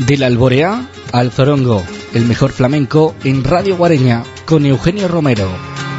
Del Alboreá al Zorongo, el mejor flamenco en Radio Guareña, con Eugenio Romero.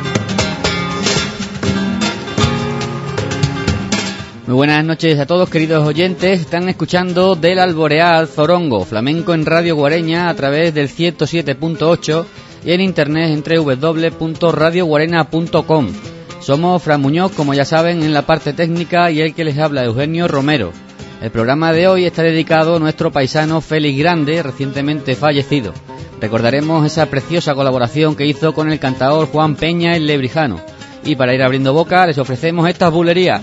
Muy buenas noches a todos, queridos oyentes. Están escuchando Del Alboreá al Zorongo, flamenco en Radio Guareña a través del 107.8 y en internet en www.radioguarena.com. Somos Fran Muñoz, como ya saben, en la parte técnica, y el que les habla, Eugenio Romero. El programa de hoy está dedicado a nuestro paisano Félix Grande, recientemente fallecido. Recordaremos esa preciosa colaboración que hizo con el cantador Juan Peña el Lebrijano. Y para ir abriendo boca les ofrecemos estas bulerías.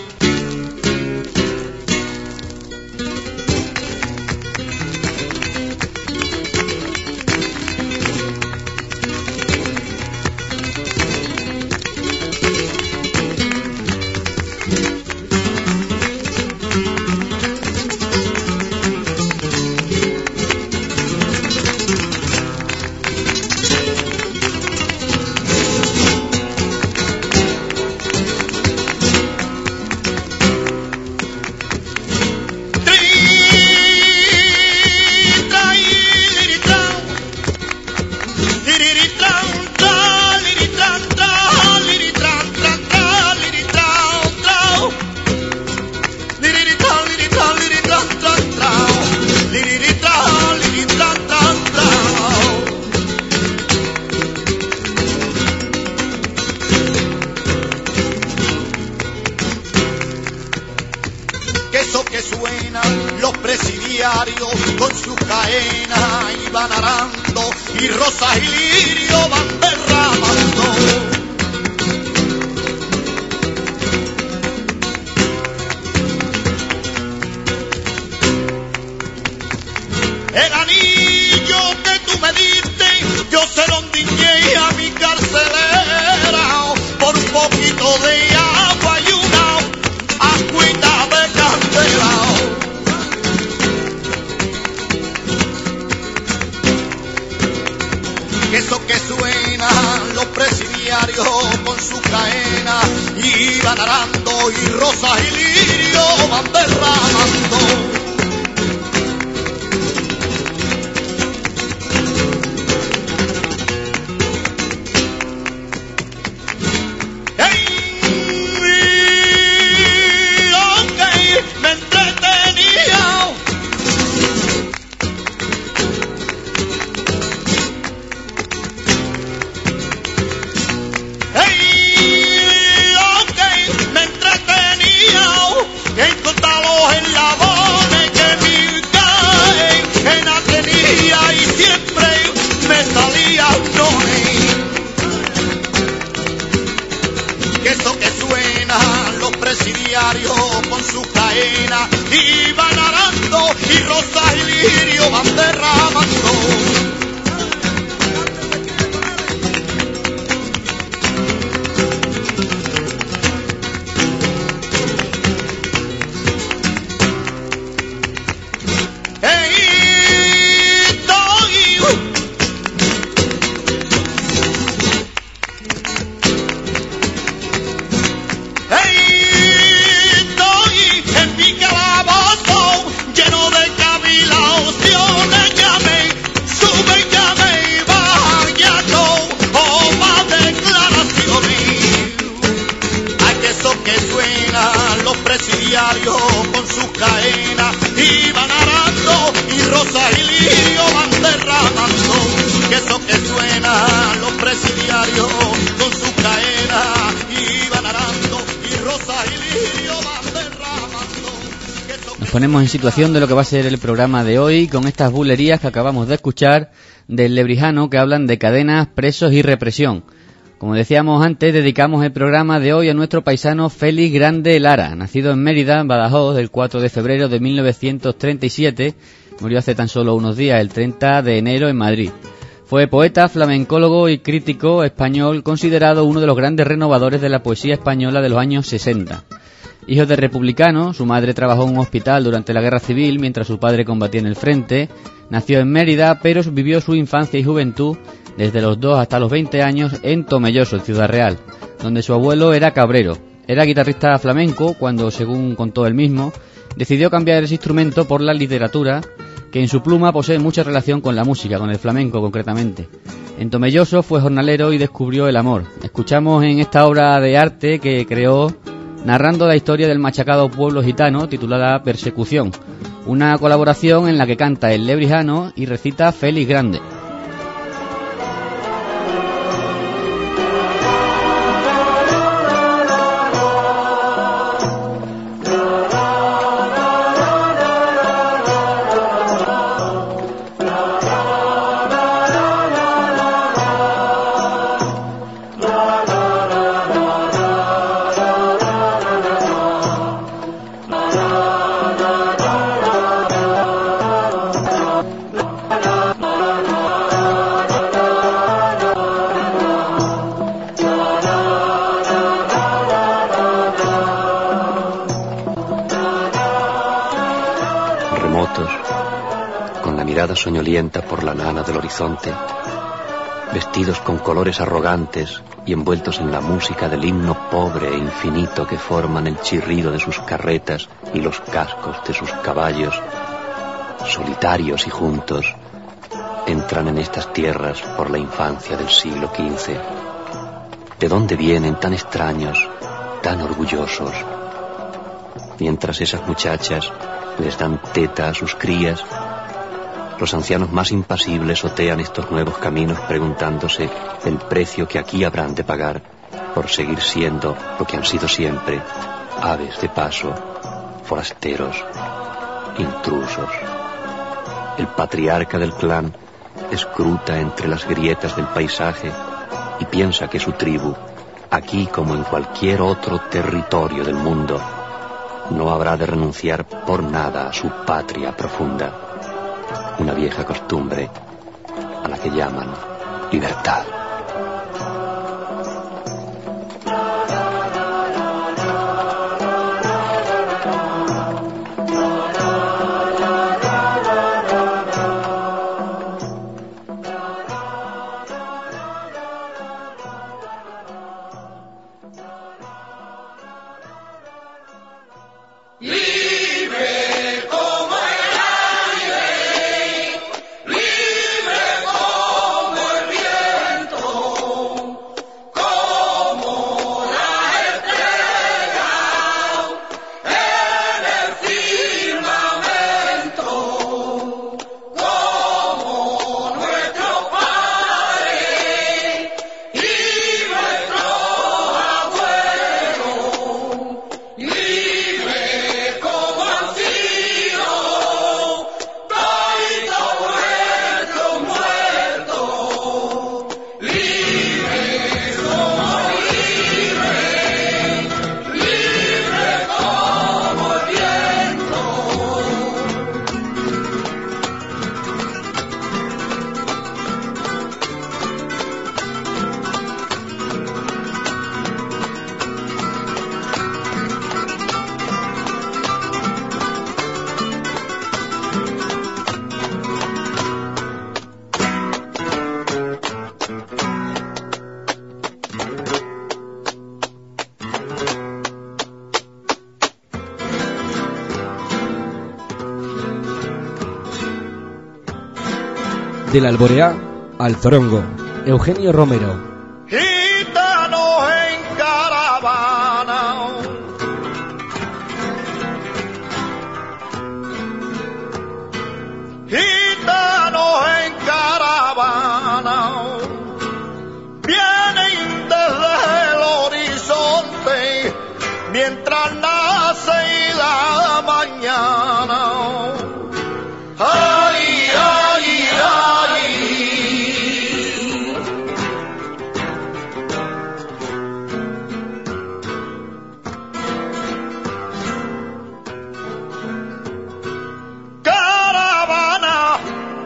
Ponemos en situación de lo que va a ser el programa de hoy con estas bulerías que acabamos de escuchar del Lebrijano, que hablan de cadenas, presos y represión. Como decíamos antes, dedicamos el programa de hoy a nuestro paisano Félix Grande Lara, nacido en Mérida, en Badajoz, el 4 de febrero de 1937, murió hace tan solo unos días, el 30 de enero en Madrid. Fue poeta, flamencólogo y crítico español, considerado uno de los grandes renovadores de la poesía española de los años 60. Hijo de republicano, su madre trabajó en un hospital durante la Guerra Civil mientras su padre combatía en el frente. Nació en Mérida, pero vivió su infancia y juventud desde los 2 hasta los 20 años en Tomelloso, en Ciudad Real, donde su abuelo era cabrero. Era guitarrista flamenco cuando, según contó él mismo, decidió cambiar ese instrumento por la literatura que en su pluma posee mucha relación con la música, con el flamenco concretamente. En Tomelloso fue jornalero y descubrió el amor. Escuchamos en esta obra de arte que creó narrando la historia del machacado pueblo gitano titulada Persecución, una colaboración en la que canta el lebrijano y recita Félix Grande. Soñolienta por la nana del horizonte, vestidos con colores arrogantes y envueltos en la música del himno pobre e infinito que forman el chirrido de sus carretas y los cascos de sus caballos, solitarios y juntos, entran en estas tierras por la infancia del siglo XV. ¿De dónde vienen tan extraños, tan orgullosos? Mientras esas muchachas les dan teta a sus crías, los ancianos más impasibles otean estos nuevos caminos preguntándose el precio que aquí habrán de pagar por seguir siendo lo que han sido siempre, aves de paso, forasteros, intrusos. El patriarca del clan escruta entre las grietas del paisaje y piensa que su tribu, aquí como en cualquier otro territorio del mundo, no habrá de renunciar por nada a su patria profunda. Una vieja costumbre a la que llaman libertad. Del Alboreá al Zorongo, Eugenio Romero. Gitanos en caravana, gitanos en caravana, vienen desde el horizonte mientras nace la mañana. Ay, ay, ay. Caravana,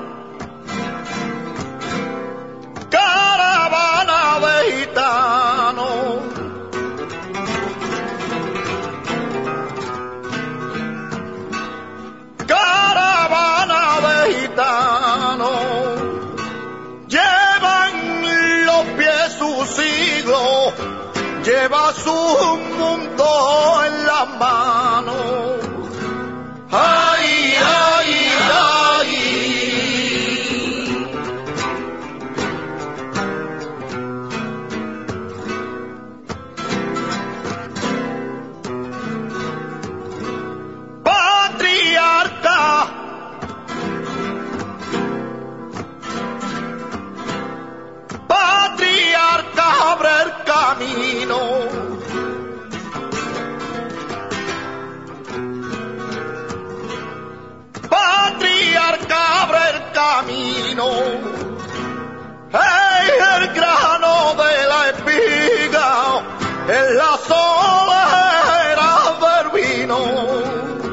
caravana de gitanos, caravana de gitanos, llevan los pies su siglo, lleva su mundo en las manos. Ay, ay, ay, camino. Patriarca abre el camino. ¡Ey, el grano de la espiga! En la solera del vino.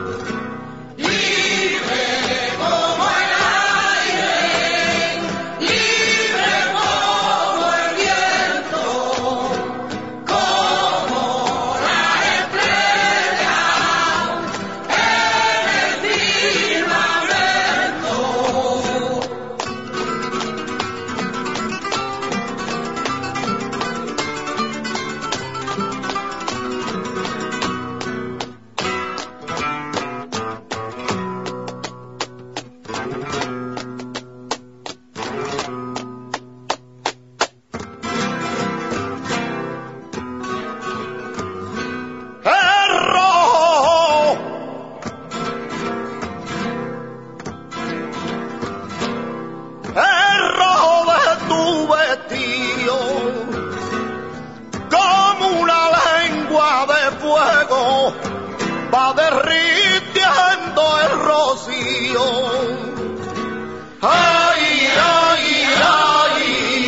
Va derritiendo el rocío. ¡Ay, ay, ay!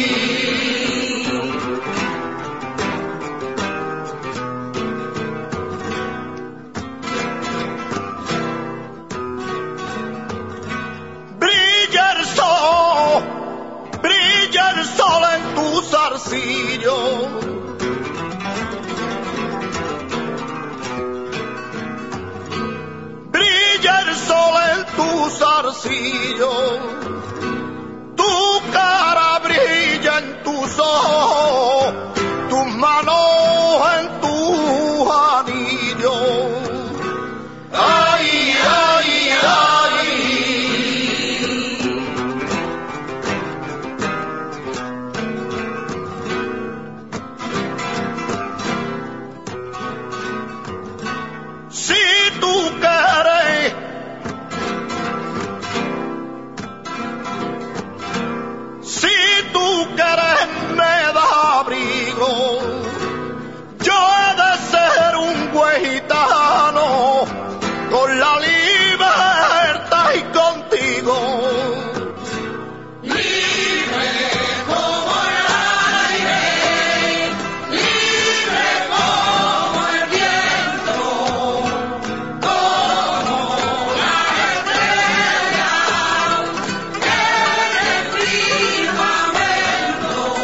Brilla el sol en tu zarcillo. Tu zarcillo, tu cara brilla en tus ojos, tus manos en tu anillo. Ay, ay, ay. Si tú quieres, me da abrigo. Yo he de ser un güey gitano con la libertad y contigo. Libre como el aire, libre como el viento, como la estrella en el firmamento.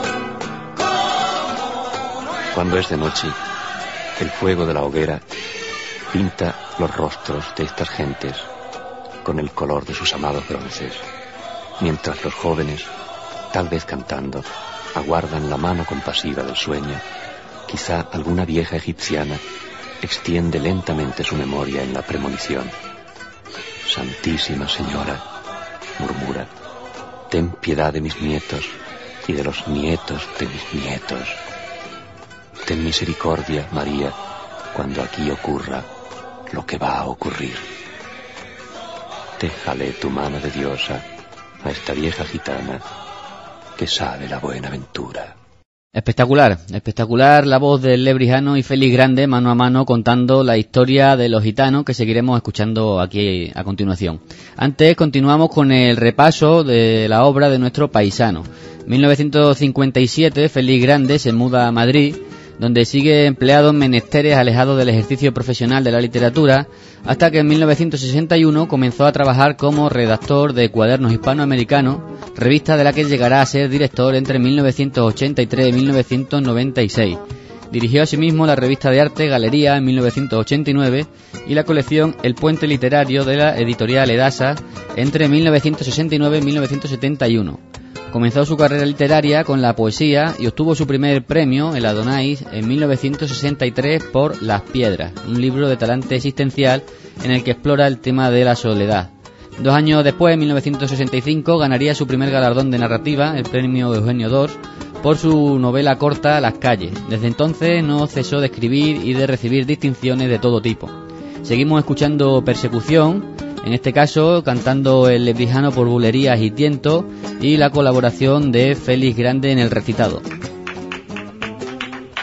Cuando es de noche, el fuego de la hoguera pinta los rostros de estas gentes con el color de sus amados bronces, mientras los jóvenes, tal vez cantando, aguardan la mano compasiva del sueño. Quizá alguna vieja egipciana extiende lentamente su memoria en la premonición. Santísima Señora, murmura, ten piedad de mis nietos y de los nietos de mis nietos. Ten misericordia, María, cuando aquí ocurra lo que va a ocurrir. Déjale tu mano de diosa a esta vieja gitana que sabe la buena ventura. Espectacular, espectacular la voz del lebrijano y Félix Grande mano a mano contando la historia de los gitanos que seguiremos escuchando aquí a continuación. Antes continuamos con el repaso de la obra de nuestro paisano. En 1957 Félix Grande se muda a Madrid, donde sigue empleado en menesteres alejados del ejercicio profesional de la literatura, hasta que en 1961 comenzó a trabajar como redactor de Cuadernos Hispanoamericanos, revista de la que llegará a ser director entre 1983 y 1996. Dirigió asimismo la revista de arte Galería en 1989 y la colección El Puente Literario de la editorial Edasa entre 1969 y 1971. Comenzó su carrera literaria con la poesía y obtuvo su primer premio, el Adonais, en 1963 por Las Piedras, un libro de talante existencial en el que explora el tema de la soledad. 2 años después, en 1965, ganaría su primer galardón de narrativa, el premio Eugenio d'Ors, por su novela corta Las calles. Desde entonces no cesó de escribir y de recibir distinciones de todo tipo. Seguimos escuchando Persecución, en este caso cantando el lebrijano por bulerías y tiento, y la colaboración de Félix Grande en el recitado.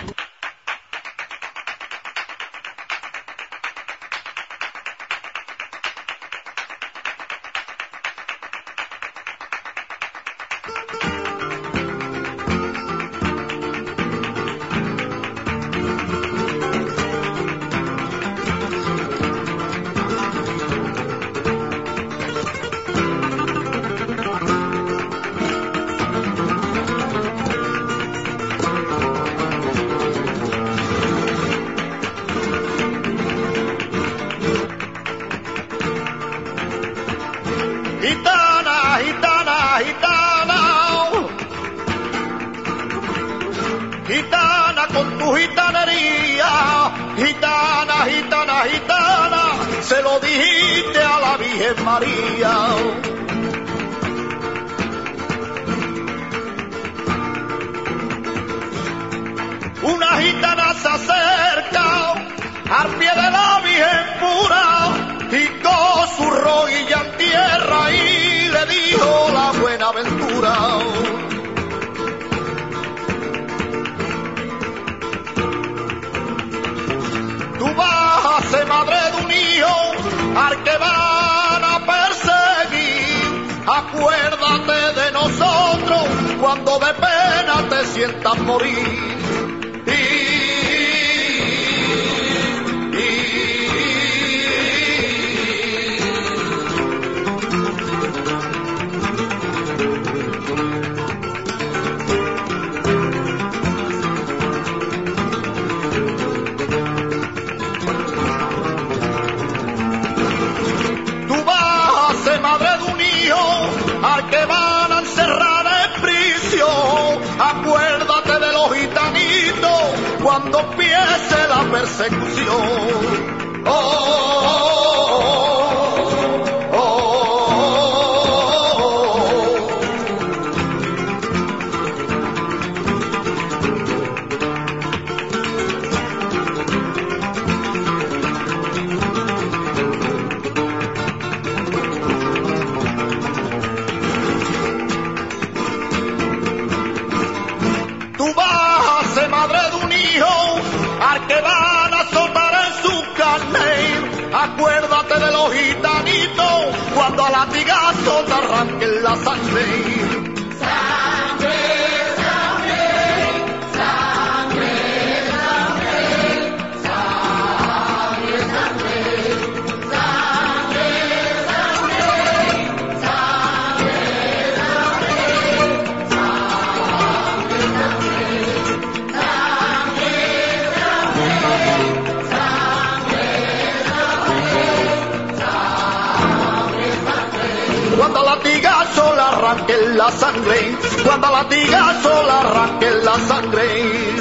gitana con tu gitanería, gitana, gitana, gitana, se lo dijiste a la Virgen María. Una gitana se acerca al pie de la Virgen pura y con su rodilla en tierra y le dijo la buena aventura. Tú vas a ser madre de un hijo al que van a perseguir. Acuérdate de nosotros cuando de pena te sientas morir. Al que van a encerrar en prisión, acuérdate de los gitanitos cuando empiece la persecución. Que van a azotar en su carne, acuérdate de los gitanitos cuando a latigazos te arranquen la sangre. Sangre, sangre, sangre, sangre, sangre, sangre, sangre, cuando a latigazo le arranquen la sangre, cuando a latigazo le arranquen la sangre.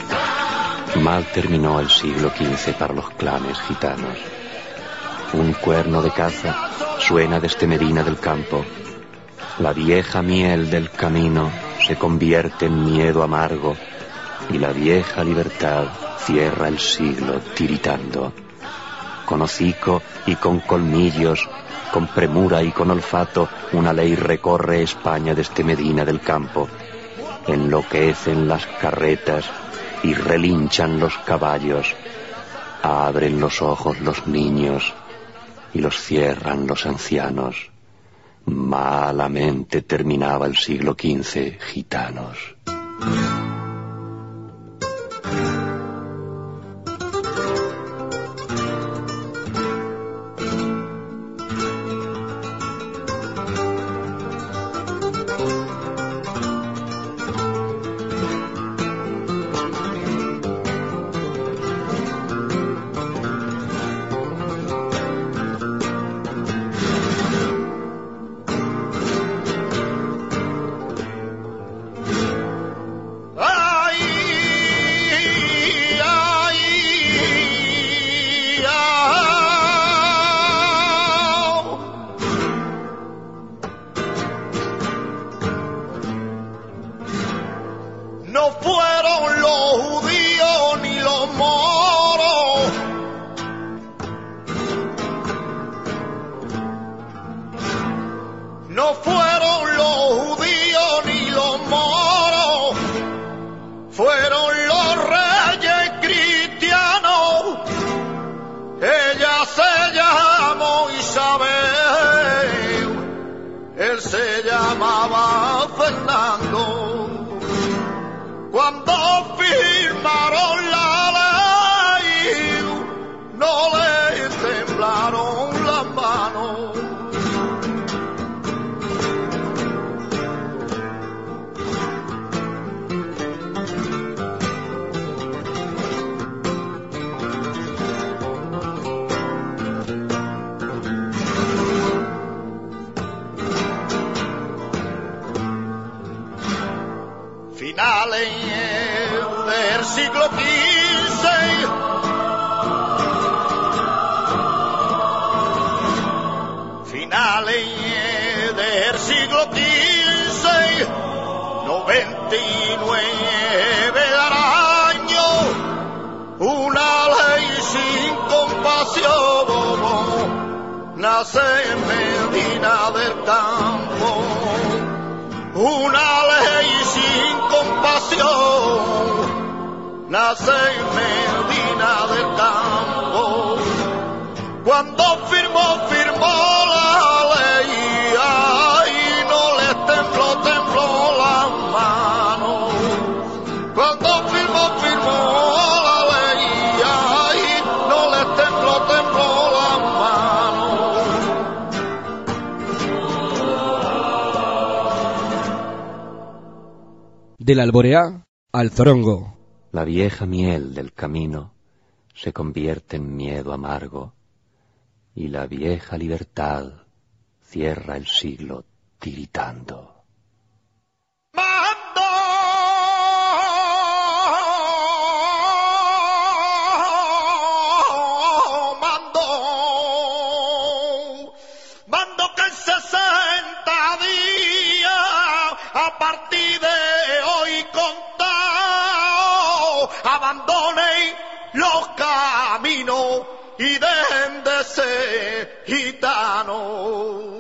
Mal terminó el siglo XV para los clanes gitanos. Un cuerno de caza suena desde Medina del Campo. La vieja miel del camino se convierte en miedo amargo y la vieja libertad cierra el siglo tiritando. Con hocico y con colmillos, con premura y con olfato, una ley recorre España desde Medina del Campo. Enloquecen las carretas y relinchan los caballos. Abren los ojos los niños y los cierran los ancianos. Malamente terminaba el siglo XV, gitanos. Final finales del siglo XV, finales del siglo XV, 99 al año, una ley sin compasión nace en Medina del Campo. Una ley sin compasión nace en Medina del Campo. Cuando firmó la ley, ay, no les tembló la mano. Cuando firmó la ley, ay, no les tembló la mano. Del Alboreá al Zorongo. La vieja miel del camino se convierte en miedo amargo, y la vieja libertad cierra el siglo tiritando. Mando que en 60 días, a partir de hoy contado, abandonen los caminos y dejen de ser gitanos.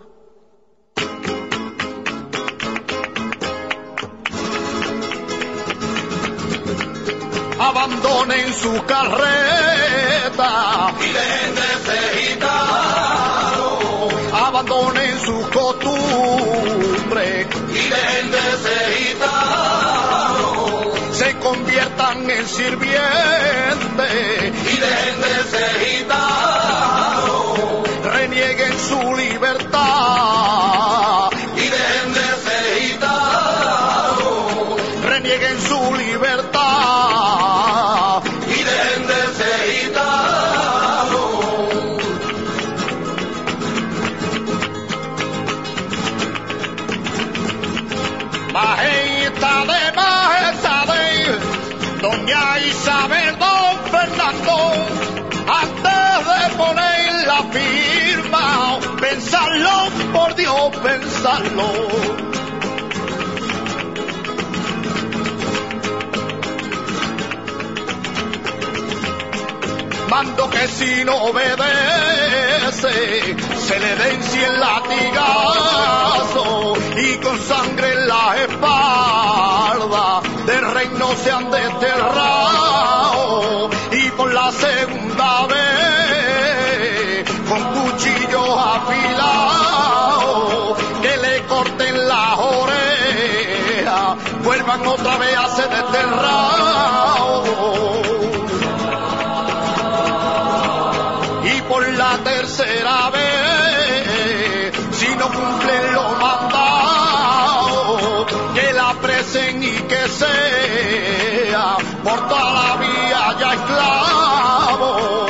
Abandonen su carreta y dejen de ser gitanos. Abandonen su costumbre y dejen de ser gitanos. Se conviertan en sirvientes y dejen de ser gitanos. Renieguen su libertad y dejen de ser gitanos. Renieguen su libertad y dejen de ser gitanos. Majestad de doña Isabel, don Fernando, antes de poner la firma, pensarlo, por Dios, pensarlo. Mando que si no obedece, se le den 100 latigazos y con sangre en la espalda del reino se han desterrado. Y por la segunda vez, con cuchillos afilados, que le corten las orejas, vuelvan otra vez a ser desterrados. Por la tercera vez, si no cumplen lo mandado, que la presen y que sea por toda la vía ya esclavo.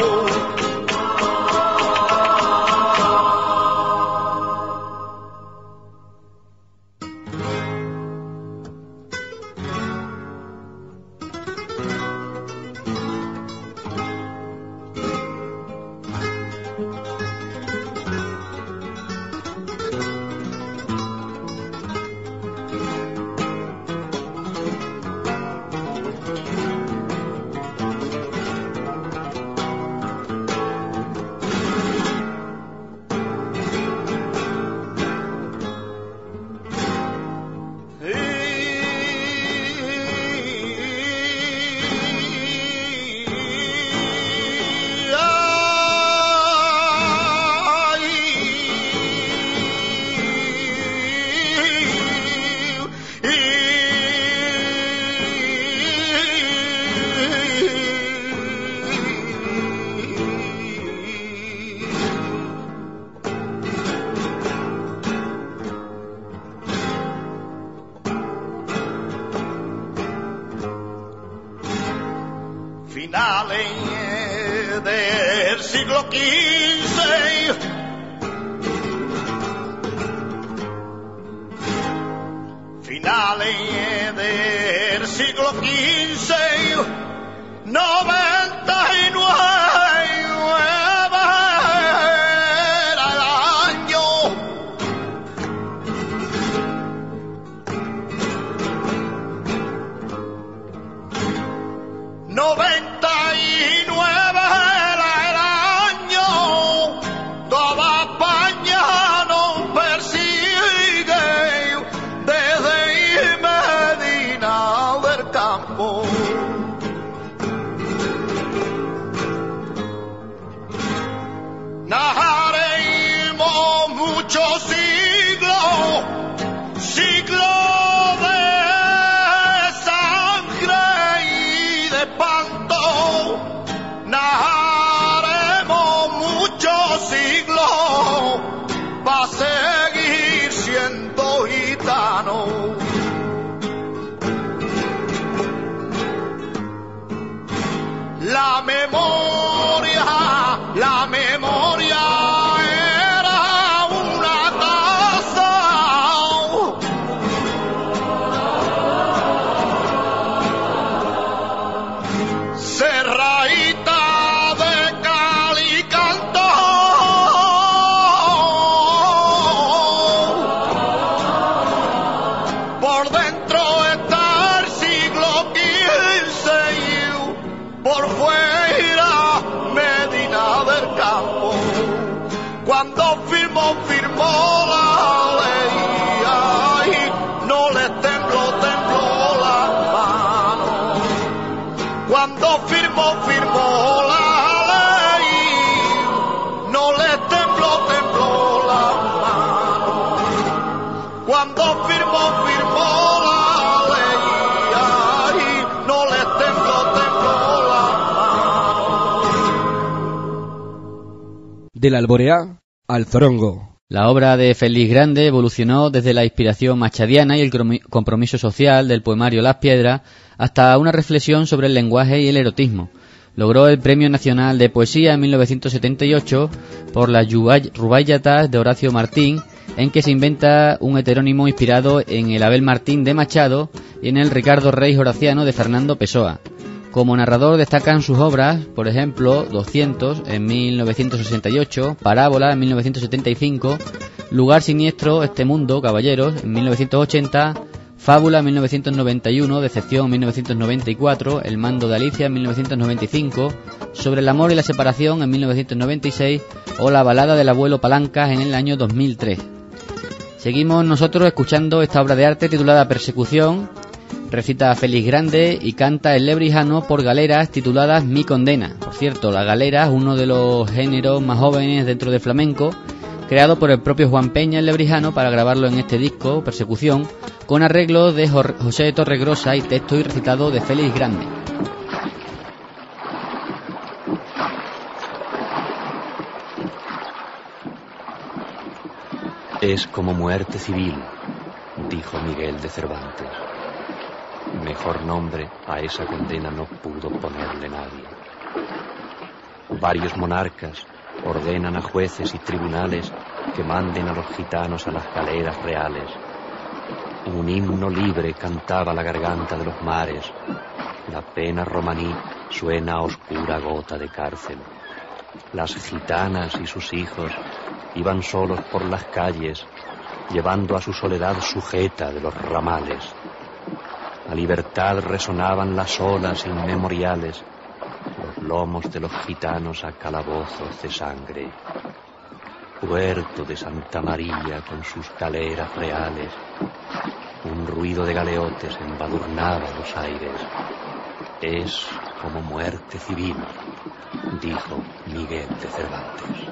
Finales del siglo XV, finales del del siglo XV, 99 era el año. Najaremos muchos siglos, siglos de sangre y de espanto. Najaremos muchos siglos para seguir siendo gitanos. La memoria era una taza cerradita de cal y canto. Por dentro está el siglo XV, por fuera Medina del Campo. Cuando firmó la ley, ay, no le tembló la mano. Cuando firmó la ley, no le tembló la mano. Cuando firmó la ley, ay, no le tembló la mano. Del Alboreá al Zorongo. La obra de Félix Grande evolucionó desde la inspiración machadiana y el compromiso social del poemario Las Piedras hasta una reflexión sobre el lenguaje y el erotismo. Logró el Premio Nacional de Poesía en 1978 por las Rubayatas de Horacio Martín, en que se inventa un heterónimo inspirado en el Abel Martín de Machado y en el Ricardo Reis Horaciano de Fernando Pessoa. Como narrador destacan sus obras, por ejemplo, 200 en 1968, Parábola en 1975, Lugar Siniestro, Este Mundo, Caballeros en 1980, Fábula en 1991, Decepción en 1994, El Mando de Alicia en 1995, Sobre el amor y la separación en 1996 o La balada del abuelo Palancas en el año 2003. Seguimos nosotros escuchando esta obra de arte titulada Persecución. Recita Félix Grande y canta el lebrijano por galeras tituladas Mi Condena. Por cierto, la galera es uno de los géneros más jóvenes dentro del flamenco, creado por el propio Juan Peña el lebrijano para grabarlo en este disco, Persecución, con arreglos de José Torregrosa y texto y recitado de Félix Grande. Es como muerte civil, dijo Miguel de Cervantes. Mejor nombre a esa condena no pudo ponerle nadie. Varios monarcas ordenan a jueces y tribunales que manden a los gitanos a las galeras reales. Un himno libre cantaba la garganta de los mares. La pena romaní suena a oscura gota de cárcel. Las gitanas y sus hijos iban solos por las calles, llevando a su soledad sujeta de los ramales. A libertad resonaban las olas inmemoriales, los lomos de los gitanos a calabozos de sangre. Puerto de Santa María con sus galeras reales, un ruido de galeotes embadurnaba los aires. Es como muerte civil, dijo Miguel de Cervantes.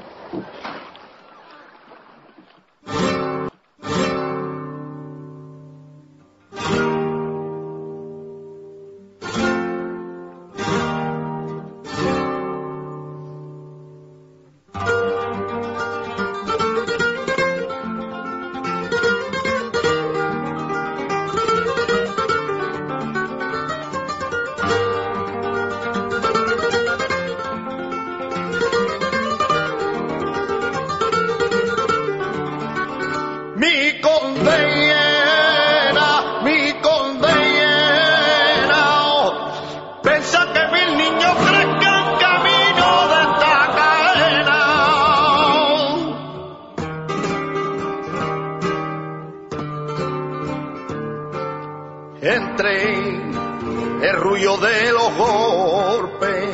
el ruido de los golpes,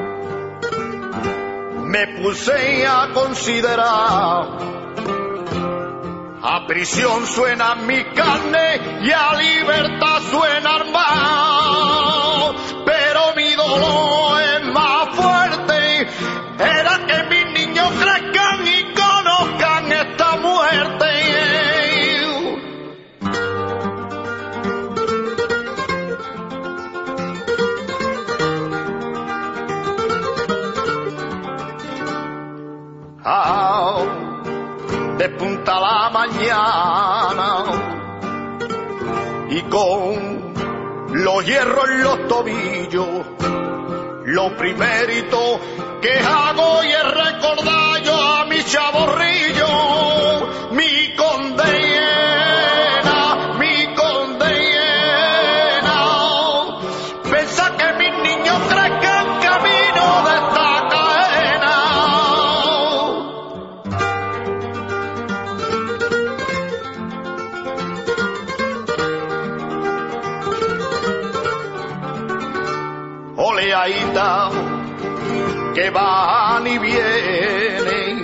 me puse a considerar. A prisión suena mi carne y a libertad suena armado, pero mi dolor es más fuerte. Era que mis niños crezcan y conozcan esta muerte. Despunta la mañana y con los hierros en los tobillos, lo primerito que hago y es recordar yo a mi chavorrillo, mi condena, mi condena. Pensa que mis niños crezcan camino de esta cadena. Oleadita que van y vienen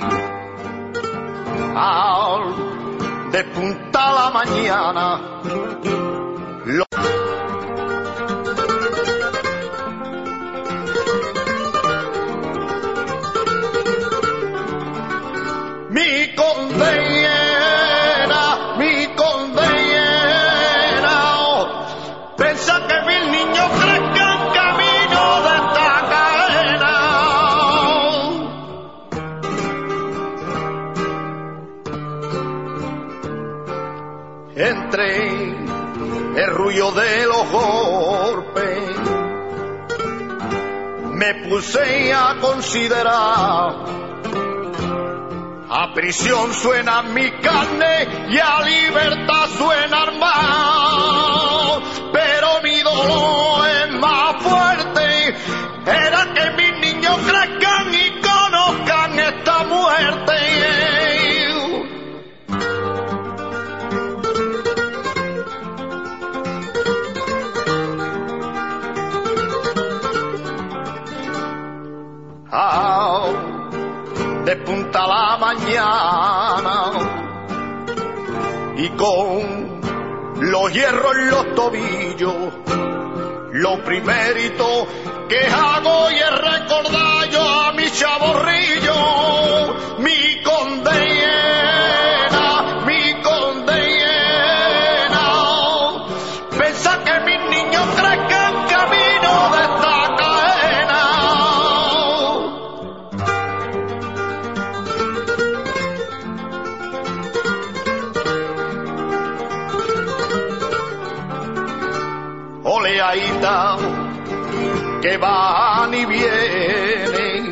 al despuntar la mañana. Mi condena, mi condena. Pensa que mis niños crezcan camino de esta cadena. Entre el ruido de los golpes, me puse a considerar. A prisión suena mi carne y a libertad suena armado, pero mi dolor es más fuerte. Era que mis niños crezcan y conozcan esta muerte. Despunta la mañana y con los hierros en los tobillos, lo primerito que hago y es recordar yo a mi chavorrillo, mi condena, mi condena. Pensa que mis niños crezcan camino de esta cadena. Oleadita que van y vienen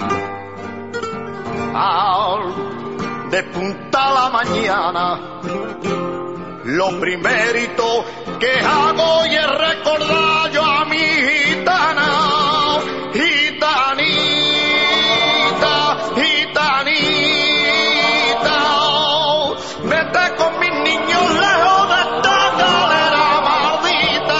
al despuntar la mañana. Lo primerito que hago y es recordar yo a mi gitana, gitanita, gitanita. Vete con mis niños lejos de esta galera maldita.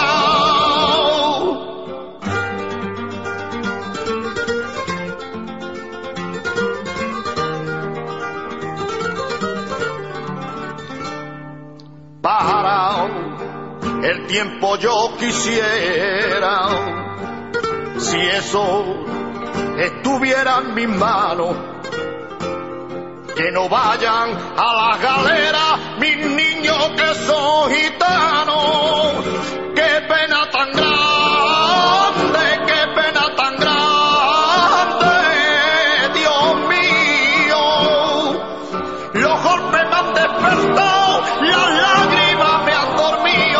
Para el tiempo yo quisiera, si eso estuviera en mis manos, que no vayan a la galera mis niños que son gitanos. Qué pena tan grande, qué pena tan grande, Dios mío. Los golpes me han despertado, las lágrimas me han dormido.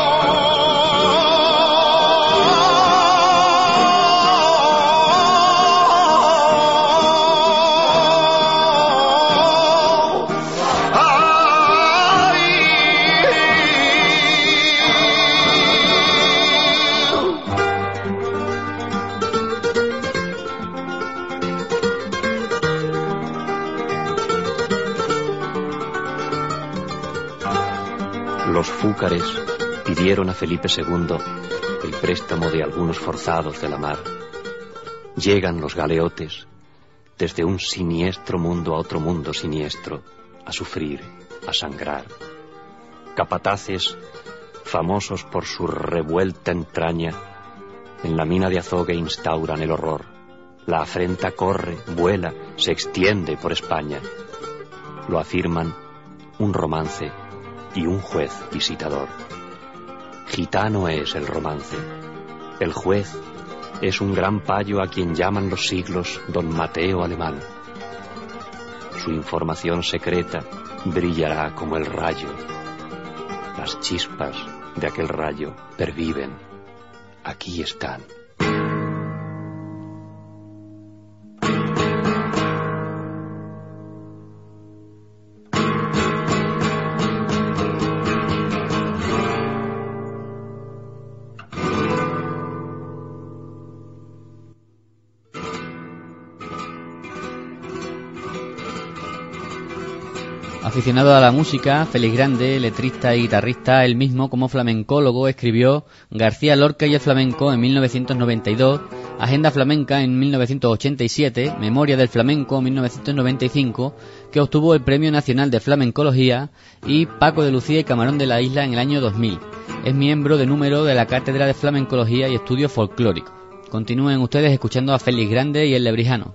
Los fúcares pidieron a Felipe II, el préstamo de algunos forzados de la mar. Llegan los galeotes desde un siniestro mundo a otro mundo siniestro, a sufrir, a sangrar. Capataces, famosos por su revuelta entraña, en la mina de azogue instauran el horror. La afrenta corre, vuela, se extiende por España. Lo afirman un romance y un juez visitador. Gitano es el romance. El juez es un gran payo a quien llaman los siglos Don Mateo Alemán. Su información secreta brillará como el rayo. Las chispas de aquel rayo perviven. Aquí están. Aficionado a la música, Félix Grande, letrista y guitarrista, él mismo como flamencólogo, escribió García Lorca y el flamenco en 1992, Agenda Flamenca en 1987, Memoria del Flamenco en 1995, que obtuvo el Premio Nacional de Flamencología, y Paco de Lucía y Camarón de la Isla en el año 2000. Es miembro de número de la Cátedra de Flamencología y Estudios Folclóricos. Continúen ustedes escuchando a Félix Grande y el Lebrijano.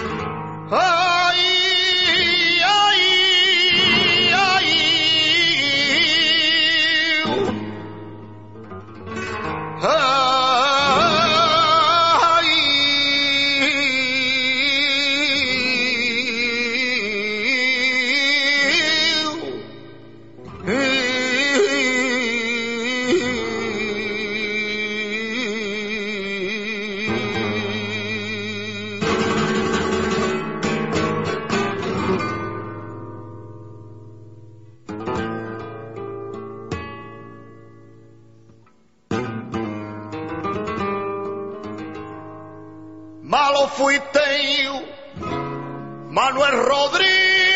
Malo fuiste Manuel Rodríguez,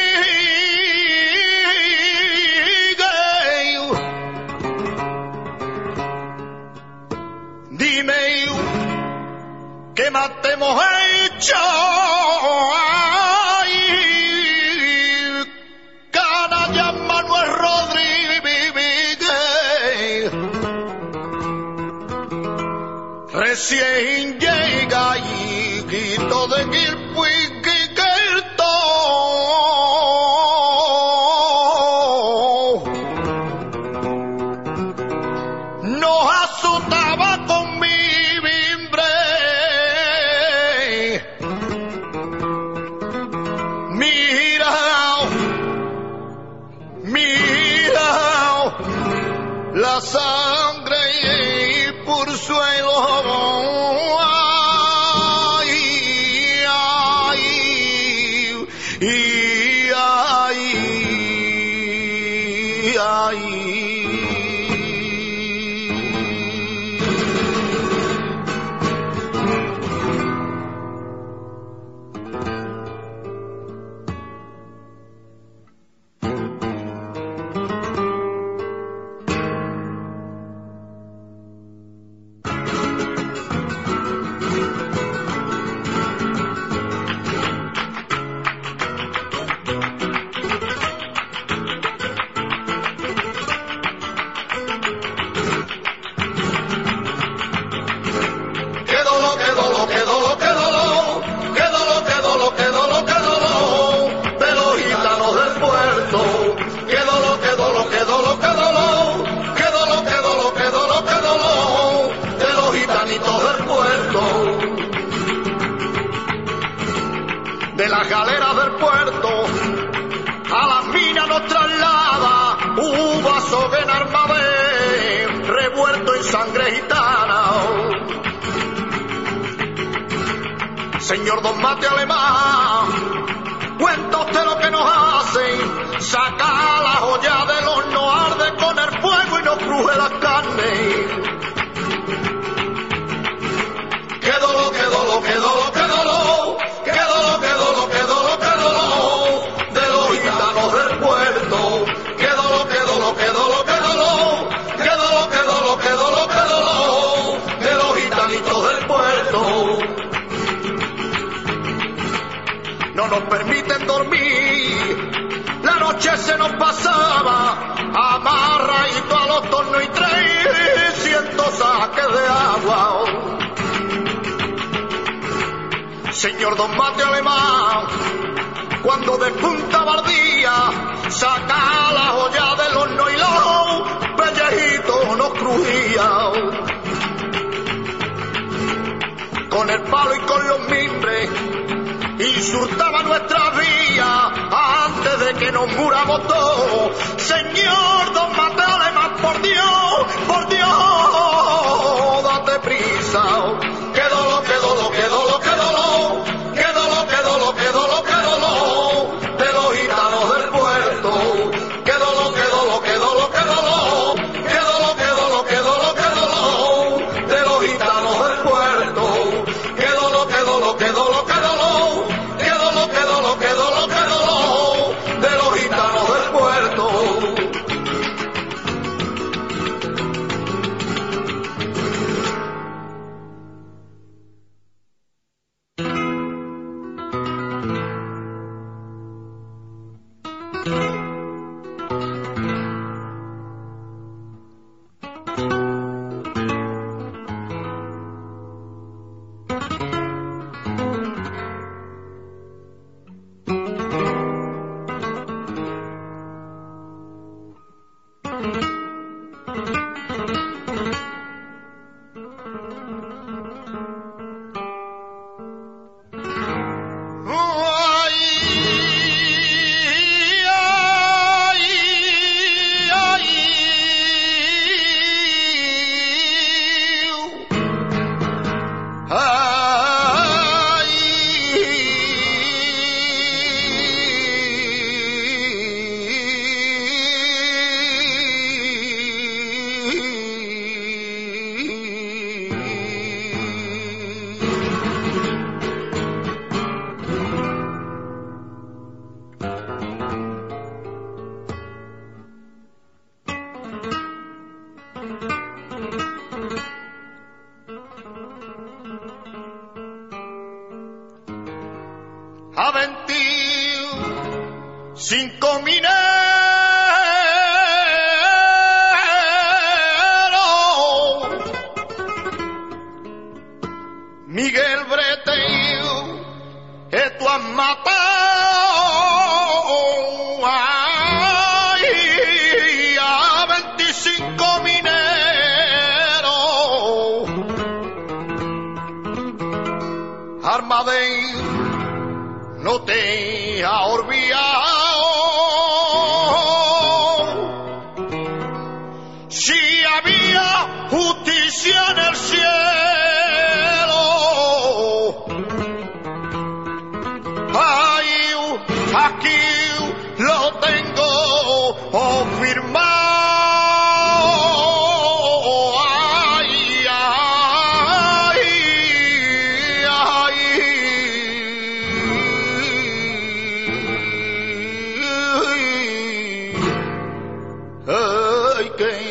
dime qué más te hemos hecho, ay, canalla Manuel Rodríguez, recién llega y quito de Quilpuiquito, nos azotaba con mi mimbre, mira la sangre y por suelo. De las galeras del puerto a las minas nos traslada un vaso en armadé revuelto en sangre gitana. Señor Don Mate Alemán, cuenta usted lo que nos hacen, saca la joya del horno, arde con el fuego y nos cruje la carne. Quedó lo de los gitanos del puerto. Quedó lo nos permiten dormir. La noche se nos pasaba amarradito a los tornos y 300 saques de agua. Señor Don Mateo Alemán, cuando despuntaba el día, saca la joya del horno y los pellejitos nos crujían. Con el palo y con los mimbres insultaba nuestra vía antes de que nos muramos todos. Señor Don Mateo Alemán, por Dios, date prisa. Que dolor, que dolor, que dolor, que dolor, que dolor, que dolor, que dolor, que dolor de los gitanos del puerto. Que dolor, que dolor, que dolor, que dolor, que dolor, que dolor, que dolor, que dolor de los gitanos del puerto. Que dolor, que dolor, que dolor, que dolor, que dolor, que dolor, que dolor, que dolor de los gitanos del puerto. A 25 mineros Miguel Breteu, que tú has matado, ay, a 25 mineros, Armadei no te ha olvidado. Si había justicia en el cielo, ay, aquí lo tengo firmado. Ay, ay, ay. Ay,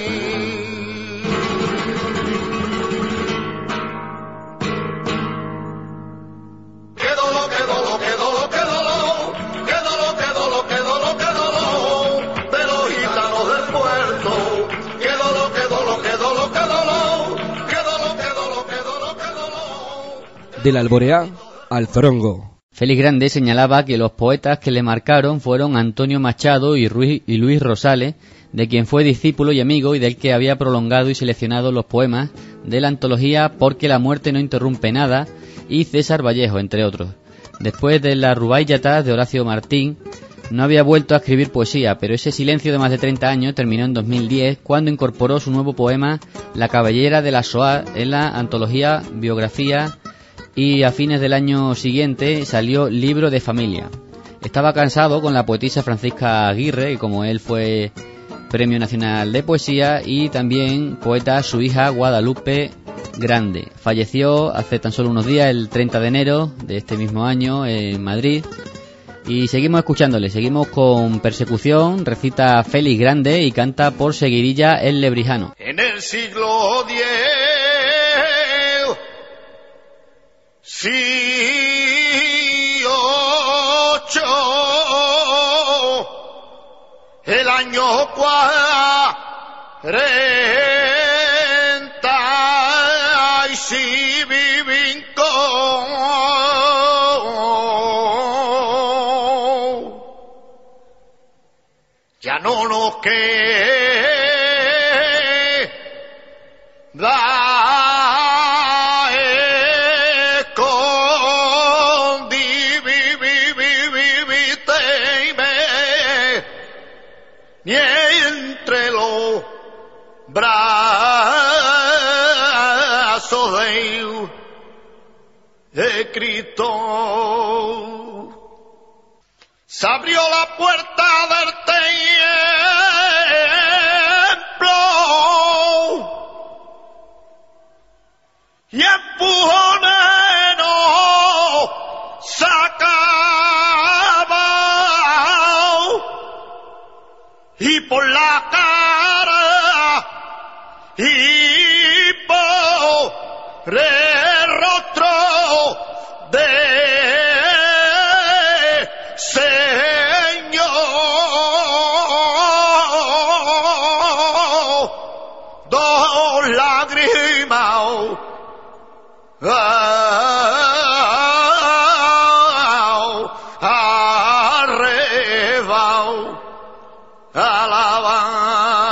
qué dolor, qué dolor, qué dolor, qué dolor, qué dolor, qué dolor, qué dolor, qué dolor de los gitanos del puerto. Qué dolor, qué dolor, qué dolor, qué dolor, qué dolor, qué dolor, qué dolor, qué dolor. Del Alboreá al Zorongo. Félix Grande señalaba que los poetas que le marcaron fueron Antonio Machado y Luis Rosales, de quien fue discípulo y amigo y del que había prolongado y seleccionado los poemas de la antología Porque la muerte no interrumpe nada y César Vallejo, entre otros. Después de la Rubaiyatá de Horacio Martín, no había vuelto a escribir poesía, pero ese silencio de más de 30 años terminó en 2010, cuando incorporó su nuevo poema La cabellera de la Shoah en la antología Biografía, y a fines del año siguiente salió Libro de Familia. Estaba cansado con la poetisa Francisca Aguirre, que como él fue Premio Nacional de Poesía, y también poeta su hija Guadalupe Grande. Falleció hace tan solo unos días, el 30 de enero de este mismo año, en Madrid. Y seguimos escuchándole, seguimos con Persecución, recita Félix Grande y canta por seguidilla El Lebrijano. En el siglo X, sí, 8, año 40 y si viven ya no nos queda ni entre los brazos de Cristo. Se abrió la puerta del templo y empujones nos sacaba y por la cara y por el rostro de Señor dos lágrimas arrebao alabao.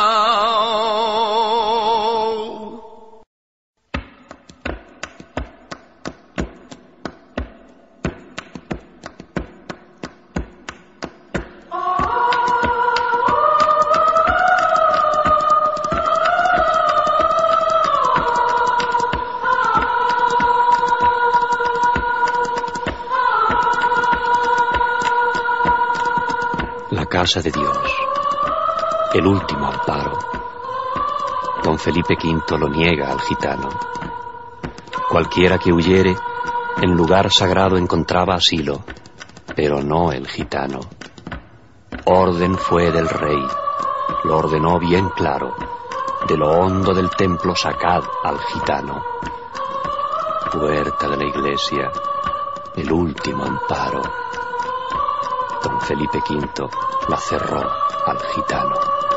La casa de Dios, el último amparo. Don Felipe V lo niega al gitano. Cualquiera que huyere, en lugar sagrado encontraba asilo, pero no el gitano. Orden fue del rey, lo ordenó bien claro, de lo hondo del templo sacad al gitano. Puerta de la iglesia, el último amparo. Don Felipe V la cerró al gitano.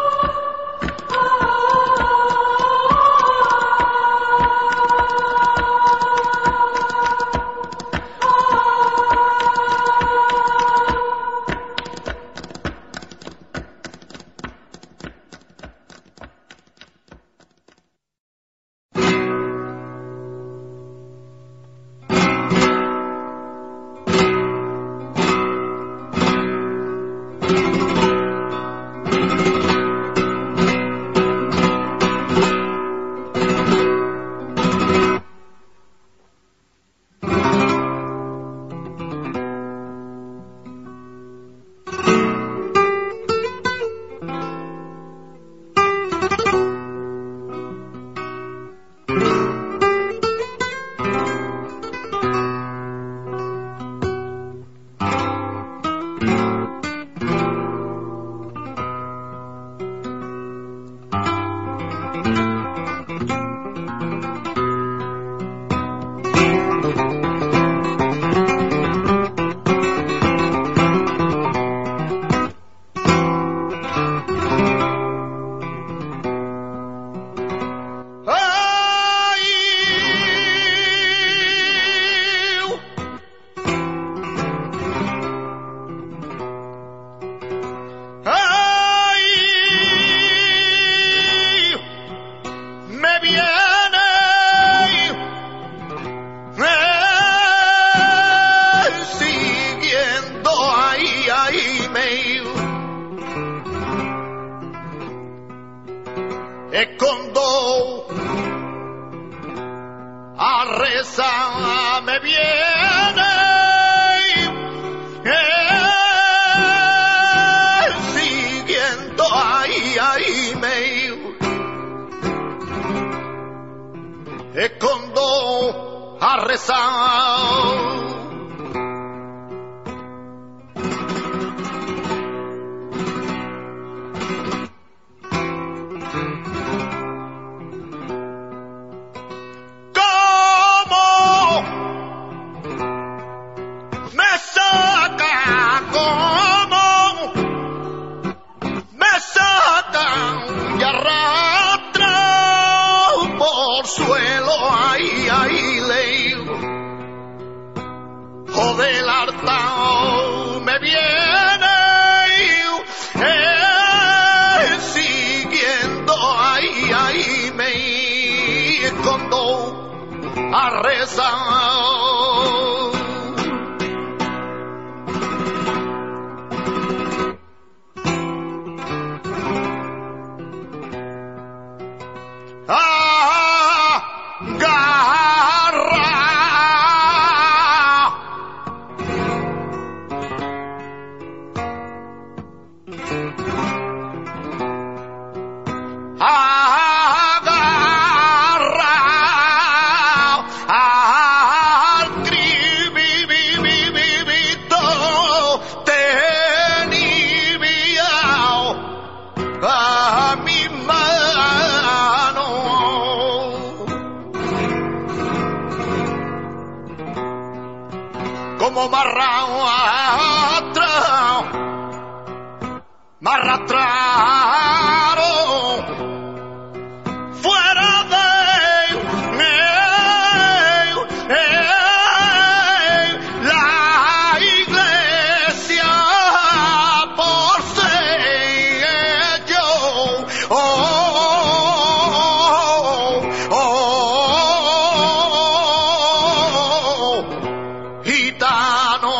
Escondo a rezar me viene siguiendo ahí me escondo a rezar. Me saca o del hartao me viene siguiendo, ahí me escondo a rezar. Como me arrastraron fuera de la iglesia por ser yo gitano.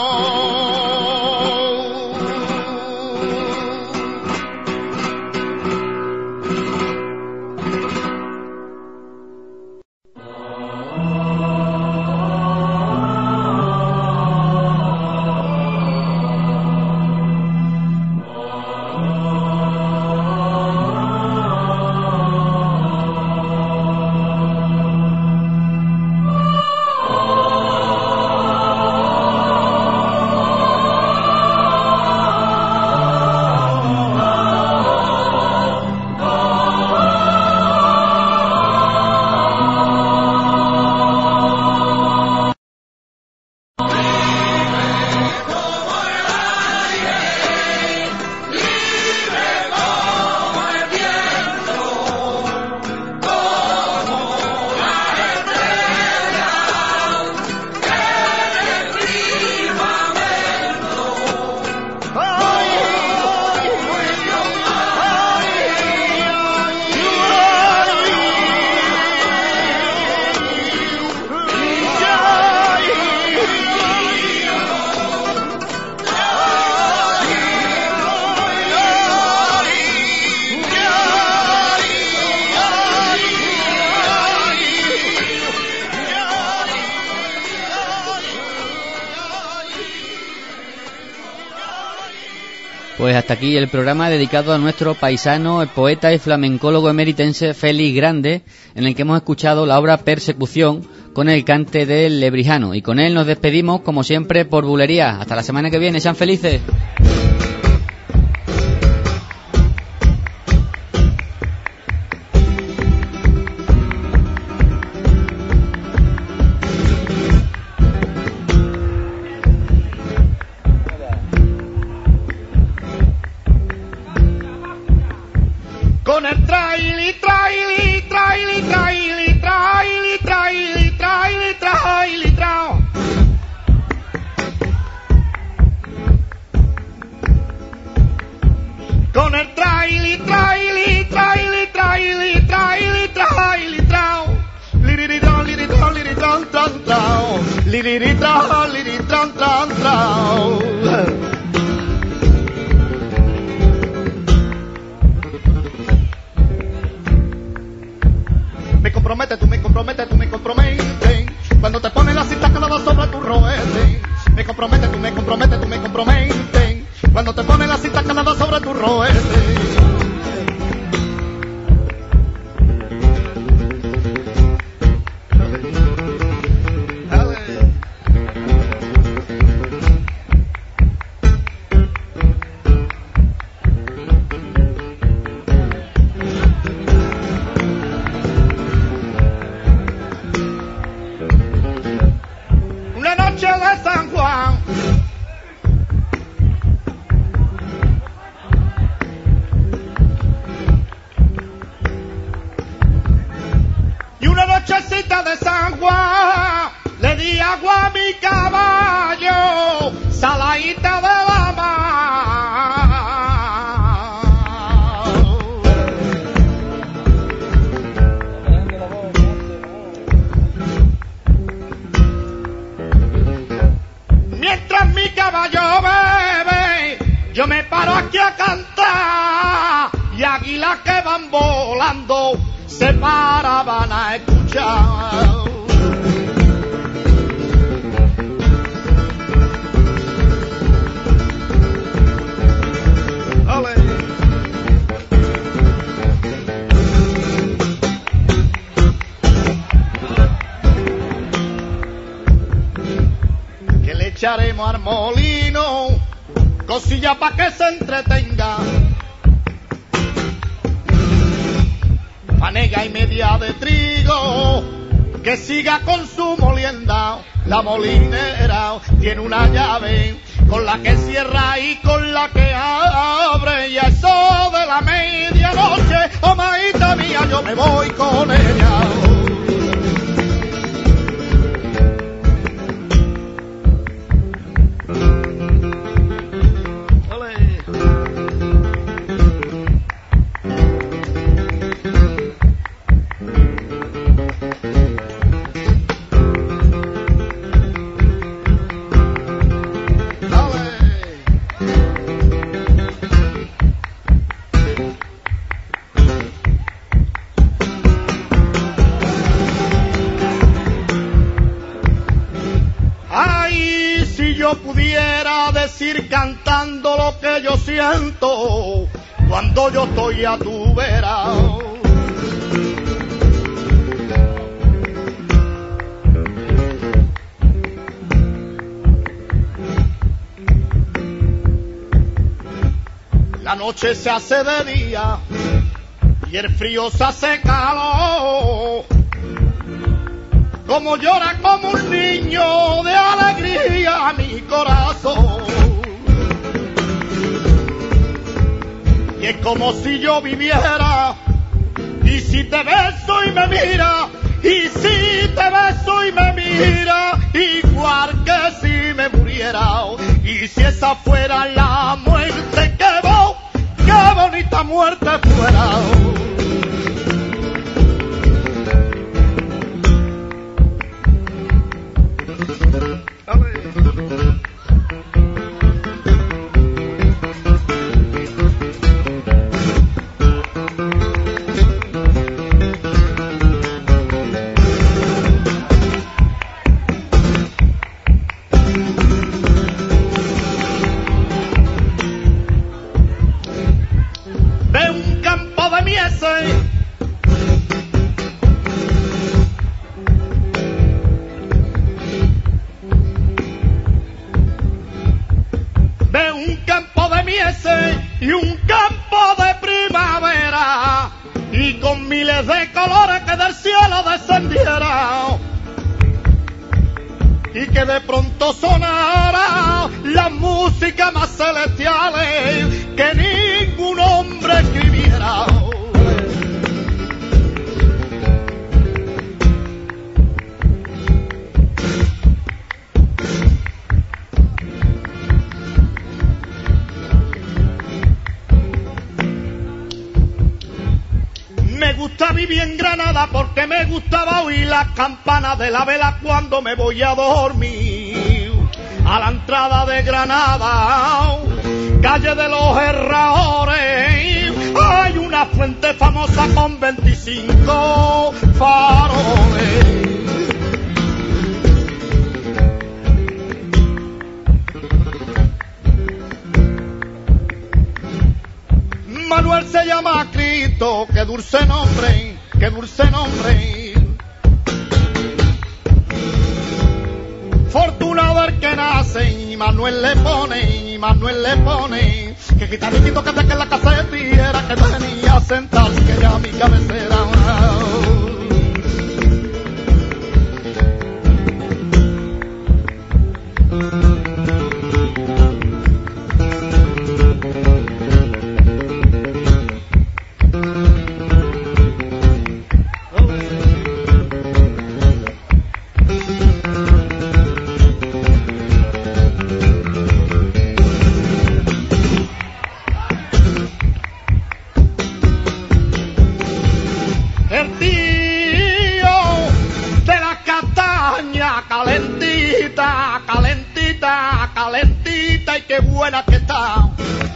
Pues hasta aquí el programa dedicado a nuestro paisano, el poeta y flamencólogo emeritense Félix Grande, en el que hemos escuchado la obra Persecución con el cante del Lebrijano. Y con él nos despedimos, como siempre, por bulería. Hasta la semana que viene. ¡Sean felices! Con el traili, traili, traili, traili, traili, traili, traili, traili, trao. Con el traili, traili, traili, traili, traili, traili, trao. Liriritao, liritao, liritao, tran, trao. Liriritao, liritao, tran, trao. Me compromete, tú me comprometes, tú me comprometes. Cuando te pones la cinta clavada sobre tu roete. Me compromete, tú me comprometes, tú me comprometes. Cuando te pones la cinta clavada sobre tu roete. Y una nochecita de San Juan le di agua a mi caballo. va a llover, yo me paro aquí a cantar, y águilas que van volando se paraban a escuchar. Que le echaremos al molino cosillas pa' que se entretenga, panega y media de trigo, que siga con su molienda. La molinera tiene una llave con la que cierra y con la que abre, y a eso de la medianoche, oh maíta mía, yo me voy con ella. Pudiera decir cantando lo que yo siento cuando yo estoy a tu vera. La noche se hace de día y el frío se hace calor. Como llora como un niño de alegría mi corazón. Y es como si yo viviera, y si te beso y me mira, y si te beso y me mira, igual que si me muriera. Y si esa fuera la muerte, qué bonita muerte fuera. Ve un campo de mieses, ve un campo de mieses y un campo de primavera, y con miles de colores que del cielo descendieran, y que de pronto sonara la música más celestiales que ningún hombre escribiera. Me gusta vivir en Granada porque me gustaba oír las campanas de la vela cuando me voy a dormir. A la entrada de Granada, calle de los Herradores, hay una fuente famosa con 25 faroles. Manuel se llama Cristo, qué dulce nombre, qué dulce nombre. Fortunado el que nace, y Manuel le pone, que quitarito que de que la casetera que venía a sentarse, que ya mi cabecera. El linda y qué buena que está.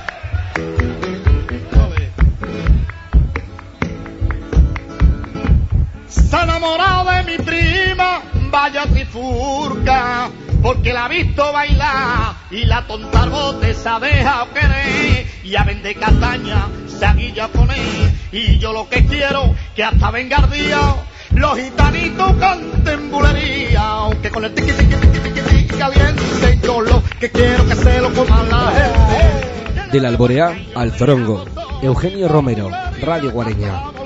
Se ha enamorado de mi prima, vaya trifurca, porque la ha visto bailar y la tonta al bote se ha dejado querer y a vender castaña se ha guillado con él. Y yo lo que quiero que hasta venga el día los gitanitos canten bulería, aunque con el tiqui tiqui tiqui tiqui tiqui caliente yo lo que quiero que se lo coman la gente. Del Alboreá al Zorongo, Eugenio Romero, Radio Guareña.